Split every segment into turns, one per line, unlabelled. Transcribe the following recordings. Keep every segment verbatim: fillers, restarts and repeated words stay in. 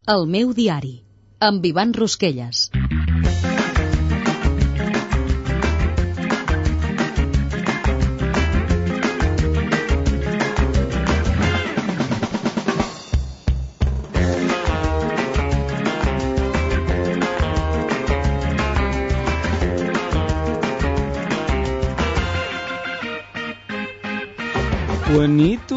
El meu diari, amb Ivan Rosquelles.
Juanito,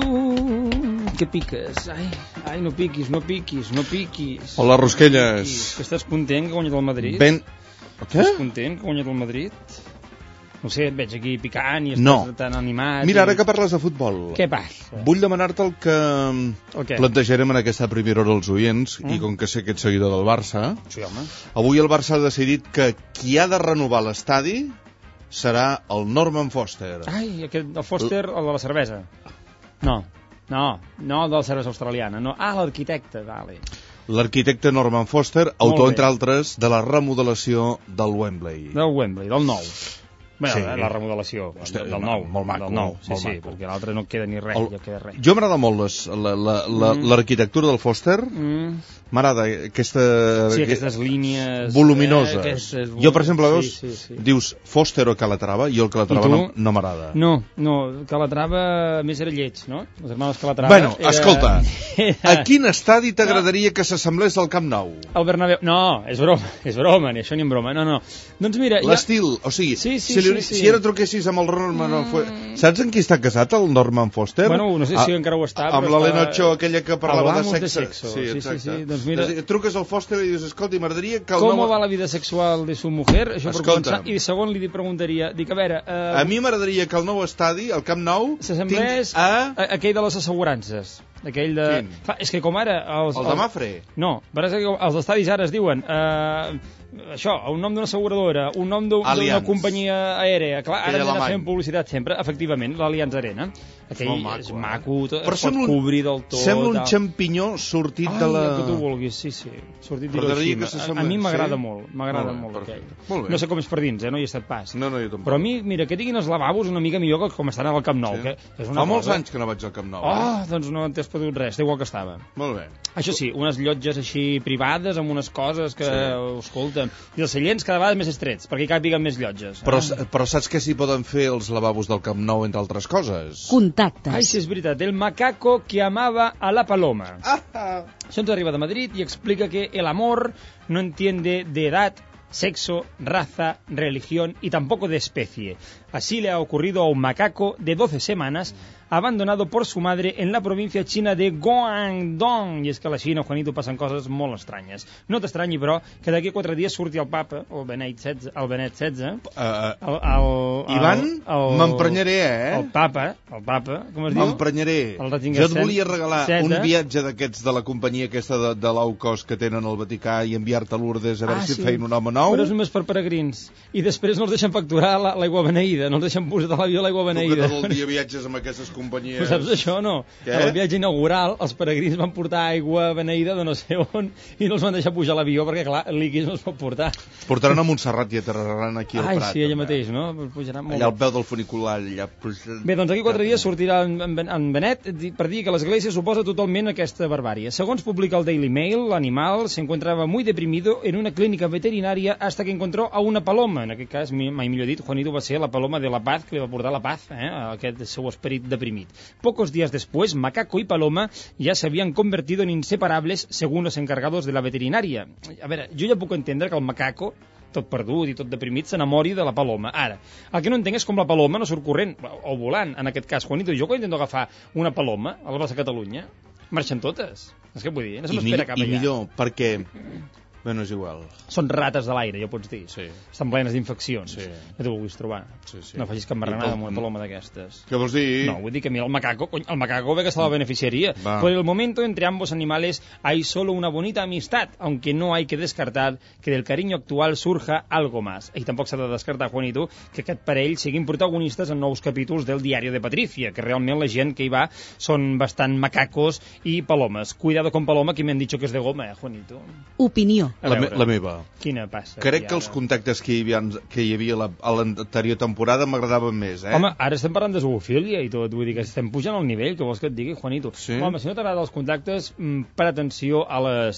què piques? Ai, ai, no piquis, no piquis, no piquis.
Hola, Rosquelles.
No piquis. Que estàs content que ha guanyat el Madrid?
Ben... Què?
Estàs content que ha guanyat el Madrid? No sé, et veig aquí picant i estàs
no.
tan animat.
Mira,
i...
ara que parles de futbol...
Què passa?
Vull demanar-te el que
el
plantejarem en aquesta primera hora als oients,
mm.
i com que sé que ets seguidor del Barça...
Sí, home.
Avui el Barça ha decidit que qui ha de renovar l'estadi serà el Norman Foster.
Ai, aquest, el Foster, el de la cervesa. No, no, no el de la cervesa australiana. No. Ah, l'arquitecte, vale.
L'arquitecte Norman Foster, autor, entre altres, de la remodelació del Wembley.
Del Wembley, del nou. Bé,
sí.
la remodelació,
Hosti,
del nou.
Molt maco.
Del nou, sí,
molt
sí,
maco.
perquè l'altre no queda ni res,
el...
ja queda res.
Jo m'agrada molt les, la, la, la, mm. l'arquitectura del Foster.
Mm.
M'agrada aquesta...
Sí, aquestes línies...
Voluminoses.
Eh, aquestes...
Jo, per exemple, veus,
sí, sí, sí.
dius Foster o Calatrava, i el Calatrava no, no m'agrada.
No, no, Calatrava més era lleig, no? Els hermanos Calatrava...
Bueno, era... escolta, era... a quin estadi t'agradaria
no.
que s'assemblés al Camp Nou?
El Bernabéu... No, és broma, és broma, ni això ni en broma, no, no. Doncs mira...
L'estil,
ja...
o sigui,
sí, sí,
si, li,
sí, sí.
si ara truquessis amb el Norman... Mm. Saps en qui està casat, el Norman Foster?
Bueno, no sé si a, encara ho està,
amb
però
l'Helena
està...
Ochoa, aquella que parlava de sexe.
de sexo.
Sí,
sí,
exacte.
sí, sí. Doncs mira...
Truques al Foster i dius, escolta, m'agradaria que el
Com
nom...
va la vida sexual de su mujer? Això per començar. I segon li preguntaria, dic, a veure... Uh...
A mi m'agradaria que el nou estadi, el Camp Nou...
s'assemblés
a...
a... aquell de les assegurances. Aquell de...
Quin?
Fa, és que com ara... Els,
el de Mafre?
No, els estadis ara es diuen... Uh... això, un nom d'una asseguradora, un nom d'una companyia aèrea, clar, ara hem d'anar fent publicitat sempre, efectivament, l'Allianz Arena, aquell és maco, és maco tot, es pot cobrir del tot.
Sembla un xampinyó sortit
Ai,
de la...
Ai, el que tu vulguis, sí, sí, sortit d'Hiroshima. A, a mi m'agrada sí? molt, m'agrada molt, molt aquell.
Molt
no sé com és per dins, eh, no hi he estat pas.
No, no, jo tampoc.
Però a mi, mira, que diguin els lavabos una mica millor que com estan al Camp Nou.
Sí.
Que és una
Fa molts
cosa...
anys que no vaig al Camp Nou.
Oh,
eh?
doncs no t'has perdut res, igual que estava.
Molt bé.
Això sí, unes llotges així privades, amb unes coses que, sí. escolta, i els seients cada vegada més estrets, perquè hi càpiguen més llotges.
Però,
ah.
però saps què s'hi poden fer els lavabos del Camp Nou, entre altres coses?
Contactes.
Ai, sí, és veritat. El macaco que amava a la paloma.
Ah, ah.
Això ens arriba de Madrid i explica que el amor no entiende de edad, sexo, raza, religión y tampoco de especie. Así le ha ocurrido a un macaco de doce semanas abandonado por su madre en la provincia china de Guangdong. I és que a la Xina, Juanito, passen coses molt estranyes. No t'estranyi, però, que d'aquí a quatre dies surti el papa, el Benet setze, el Benet setze,
uh,
el, el, el,
Ivan, m'emprenyaré, eh?
El papa, el papa, com es diu?
M'emprenyaré. Jo et volia regalar setze. Un viatge d'aquests de la companyia aquesta de, de low cost que tenen al Vaticà i enviar-te a Lourdes a veure ah, si sí. feien un home nou.
Però és només per peregrins. I després no els deixen facturar l'aigua beneïda, no els deixen posar a l'avió l'aigua beneïda.
Tu que tot el dia viatges amb aquestes companyies...
Però saps això, no?
Què?
El viatge inaugural, els peregrins van portar aigua beneïda de no sé on i no els van deixar pujar a l'avió perquè, clar, el líquid no es pot portar.
Es portaran a Montserrat i aterraran aquí al
Ai,
Prat.
Ai, sí, ella mateix, no? Pujaran molt
allà al peu del funicular. Allà...
Bé, doncs aquí quatre dies sortirà en, en Benet per dir que l'Església suposa totalment aquesta barbàrie. Segons publica el Daily Mail, l'animal se encontraba muy deprimido en una clínica veterinaria hasta que encontró a una paloma. En aquest cas, mai millor dit, Juanito va ser la paloma de la paz, que li va portar la paz, eh, aquest seu esperit deprimit. Pocos días después, macaco y paloma ya se habían convertido en inseparables según los encargados de la veterinaria. A veure, jo ja puc entendre que el macaco, tot perdut i tot deprimit, s'enamori de la paloma. Ara, el que no entenc és com la paloma no surt corrent, o volant, en aquest cas. Juanito, jo quan intento agafar una paloma a la plaça Catalunya, marxen totes. És que vull dir, no se m'espera cap allà.
I millor, perquè... Bueno, és igual.
Són rates de l'aire, ja pots dir.
Sí.
Estan plenes d'infeccions.
Sí.
No t'ho vulguis trobar.
Sí, sí.
No facis cap marranada amb una paloma d'aquestes.
Què vols dir?
No, vull dir que mira, el macaco, cony, el macaco ve que se la beneficiaria. Va. Por el momento, entre ambos animales hay solo una bonita amistad, aunque no hay que descartar que del cariño actual surja algo más. I tampoc s'ha de descartar, Juanito, que aquest parell siguin protagonistes en nous capítols del Diario de Patricia, que realment la gent que hi va són bastant macacos i palomes. Cuidado con paloma, que m'han dit que és de goma, eh, Juanito?
Opinió.
La, me, la meva.
Quina passa?
Crec que els contactes que hi havia, que hi havia la, a l'anterior temporada m'agradaven més, eh?
Home, ara estem parlant de zoofília i tot, vull dir que estem pujant al nivell, que vols que et digui, Juanito?
Sí?
Home, si no t'agrada els contactes, mm, per atenció a les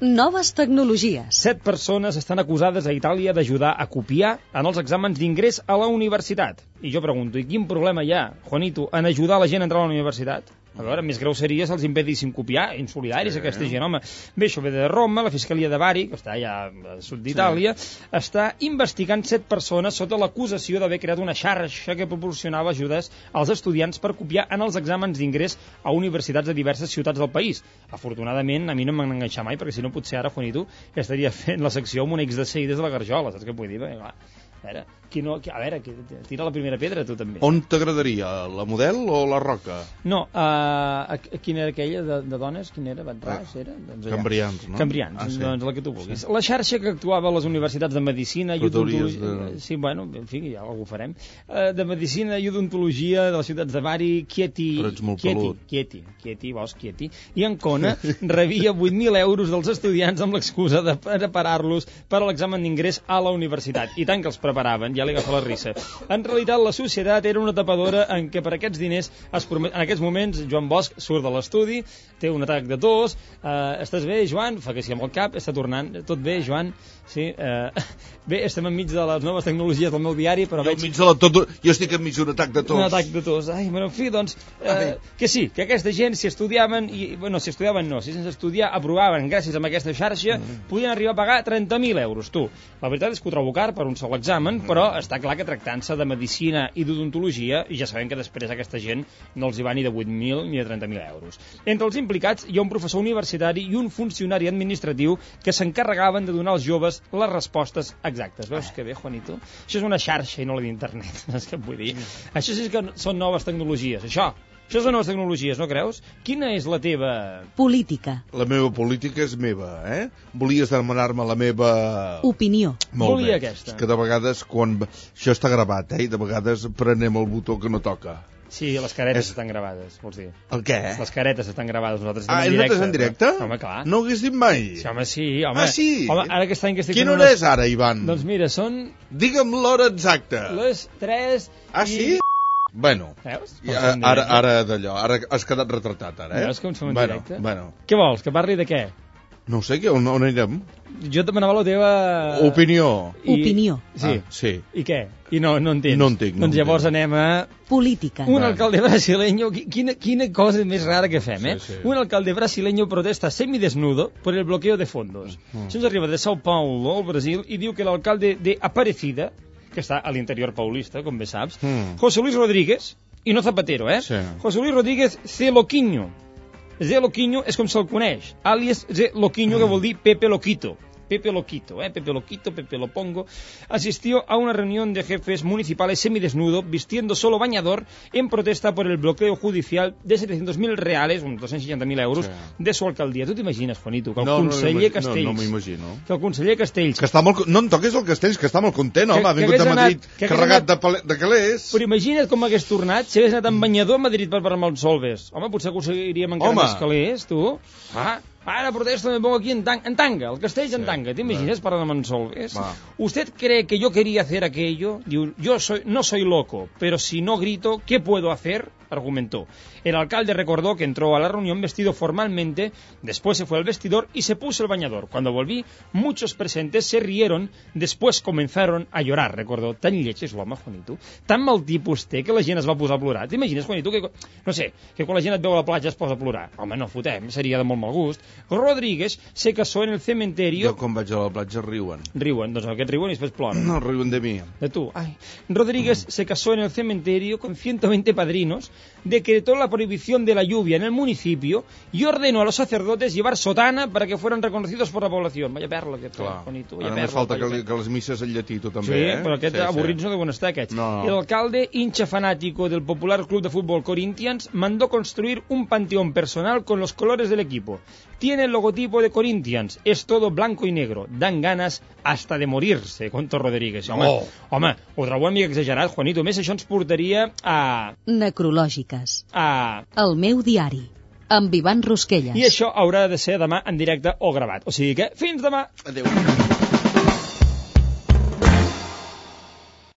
Noves tecnologies.
Set persones estan acusades a Itàlia d'ajudar a copiar en els exàmens d'ingrés a la universitat. I jo pregunto, i quin problema hi ha, Juanito, en ajudar la gent a entrar a la universitat? A veure, més greu seria si els impedissin copiar, insolidaris, sí. Aquesta gent, home. Bé, això ve de Roma, la Fiscalia de Bari, que està allà al sud d'Itàlia, sí. Està investigant set persones sota l'acusació d'haver creat una xarxa que proporcionava ajudes als estudiants per copiar en els exàmens d'ingrés a universitats de diverses ciutats del país. Afortunadament, a mi no m'han enganxat mai, perquè si no potser ara, Juanito, estaria fent la secció amb un X de C I des de la Garjola, saps què vull dir? Bé, clar. A veure, qui no, qui, a veure, qui, tira la primera pedra, tu també.
On t'agradaria, la Model o la Roca?
No, uh, quina era aquella de, de dones? Quina era? Batràs, era? Doncs
Cambrians, no?
Cambrians,
ah, sí.
Doncs la que tu vulguis. Sí. La xarxa que actuava a les universitats de Medicina i Odontologia... De... Sí, bueno, en fi, ja algú farem. Uh, de Medicina i Odontologia de les ciutats de Bari, Chieti...
Però ets molt
Chieti,
pelut.
Chieti, Chieti, vols, Chieti. I Ancona rebia vuit mil euros dels estudiants amb l'excusa de preparar-los per a l'examen d'ingrés a la universitat. I tant que els preparaven, ja li agafa la risa. En realitat, la societat era una tapadora en què per aquests diners es promet... En aquests moments, Joan Bosch surt de l'estudi, té un atac de tos, eh, estàs bé, Joan? Fa que sí amb el cap, està tornant. Tot bé, Joan? Sí. Eh... Bé, estem enmig de les noves tecnologies del meu diari, però
jo
veig...
Enmig de la tot... Jo estic enmig d'un atac de tos.
Un atac de tos. Ai, bueno, en fi, doncs... Eh, que sí, que aquesta gent, si estudiaven, i, bueno, si estudiaven no, si sense estudiar aprovaven gràcies a aquesta xarxa, mm. podien arribar a pagar trenta mil euros, tu. La veritat és que ho trobo car per un sol examen, mm. però està clar que tractant-se de medicina i d'odontologia, i ja sabem que després aquesta gent no els hi va ni de vuit mil ni de trenta mil euros. Entre els implicats hi ha un professor universitari i un funcionari administratiu que s'encarregaven de donar als joves les respostes exactes. Veus que bé, Juanito? Això és una xarxa i no la d'internet, és que vull dir. Això sí que són noves tecnologies, això. Això són noves tecnologies, no creus? Quina és la teva...
Política.
La meva política és meva, eh? Volies demanar-me la meva...
Opinió.
Molt
Volia
bé.
aquesta.
És que de vegades, quan... Això està gravat, eh? I de vegades prenem el botó que no toca.
Sí, les caretes
és...
estan gravades, vols dir?
El què?
Les caretes estan gravades, nosaltres
ah,
estem en directe.
Ah, nosaltres en directe?
Però... Home, clar.
No ho hagués dit mai.
Sí, home, sí, home.
Ah, sí?
Home, ara aquest any que estic...
Quina hora
unes...
és ara, Ivan?
Doncs mira, són...
Digue'm l'hora exacta.
Les tres
Ah,
i...
sí? Bueno,
Veus?
ja, ara, ara d'allò, ara has quedat retratat, ara, eh?
Veus com som en
bueno,
directe?
Bueno.
Què vols, que parli de què?
No ho sé, on, on anirem?
Jo et demanava la teva...
Opinió.
I... Opinió.
Sí.
Ah, sí.
I què? I no, no entens?
No entenc. No
doncs llavors
entenc.
anem a...
Política.
Un alcalde brasileño... Quina, quina cosa més rara que fem, eh?
Sí, sí.
Un alcalde brasileño protesta semidesnudo por el bloqueo de fondos. Mm. Això ens arriba de São Paulo, al Brasil, i diu que l'alcalde de Aparecida, que està a l'interior paulista, com bé saps, mm. José Luis Rodríguez, i no Zapatero, eh?
Sí.
José Luis Rodríguez C. Loquinho. Zé Loquinho és com se'l coneix, àlies Zé Loquinho, que vol dir Pepe Loquito. Pepe Loquito, ¿eh? Pepe Loquito, Pepe Lopongo, asistió a una reunión de jefes municipales semidesnudo, vistiendo solo bañador, en protesta por el bloqueo judicial de setecientos mil reales, uns dos-cents seixanta mil euros, sí. de su alcaldia. Tu t'imagines, Juanito, que el
no,
conseller
no,
Castells...
No, no m'imagino.
Que el conseller Castells...
Que està molt, no em toquis el Castells, que està molt content, home, ha vingut de Madrid anat, carregat anat, de, de calés.
Però imagina't com hagués tornat si hagués anat amb banyador a Madrid per parlar amb els Solves. Home, potser aconseguiríem encara més calés, tu. Ah, ara protesto, me pongo aquí en, tan, en tanga, el Castells en tanga, ¿te imaginas para la Mansolves? ¿Usted cree que yo quería hacer aquello? Yo soy, no soy loco, pero si no grito, ¿qué puedo hacer? Argumentó. El alcalde recordó que entró a la reunión vestido formalmente, después se fue al vestidor y se puso el bañador. Cuando volví, muchos presentes se rieron, después comenzaron a llorar, recordó. Tan lleig és l'home, Juanito, tan mal tipus té que la gent es va posar a plorar. T'imagines, Juanito, que, no sé, que quan la gent et veu a la platja es posa a plorar? Home, no fotem, seria de molt mal gust. Rodríguez se casó en el cementerio...
Jo quan vaig a la platja riuen.
Riuen, doncs aquest riuen i després ploren.
No, riuen de mi.
De tu, ai. Rodríguez mm. se casó en el cementerio con ciento veinte padrinos, decretó la prohibición de la lluvia en el municipio y ordenó a los sacerdotes llevar sotana para que fueran reconocidos por la población. Vaya perla, aquest Juanito.
Ara només falta que, li, que les misses en llatí, tu també,
sí,
eh?
Sí, però aquests sí, avorrits sí. no deuen estar, aquests.
No.
El alcalde, hincha fanático del popular club de fútbol Corinthians, mandó construir un panteón personal con los colores del equipo. Tiene el logotipo de Corinthians, es todo blanco y negro. Dan ganas hasta de morirse, contó Rodríguez. Home, oh. home, ho trobo una mica exagerat, Juanito. A més, això ens portaria a...
Necrològiques.
A...
El meu diari, amb Ivan Rusquelles.
I això haurà de ser demà en directe o gravat. O sigui que, fins demà!
Adéu.